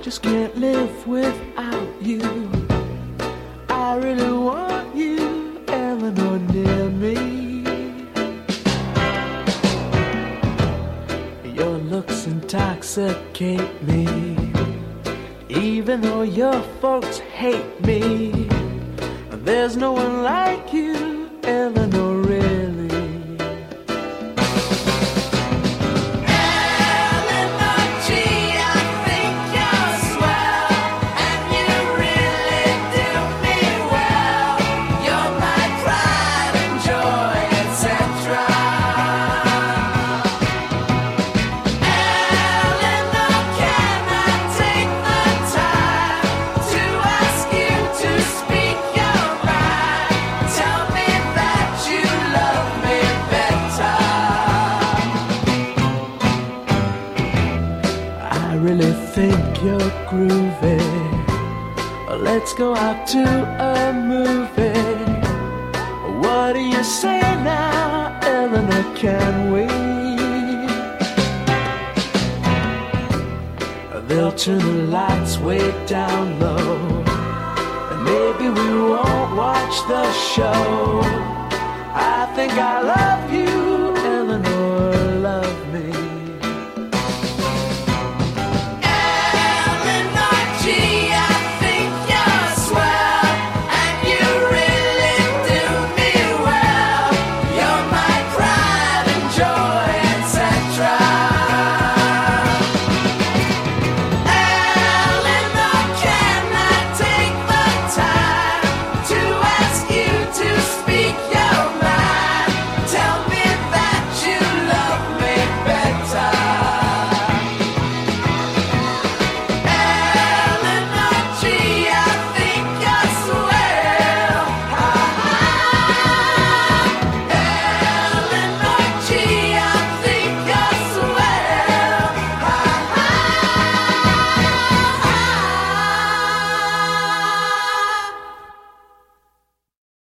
just can't live without you. I really want you, Eleanor, near me. Your looks intoxicate me, even though your folks hate me. There's no one like you, Eleanor, really. You're groovy. Let's go out to a movie. What do you say now, Eleanor? Can we? They'll turn the lights way down low, and maybe we won't watch the show. I think I love you,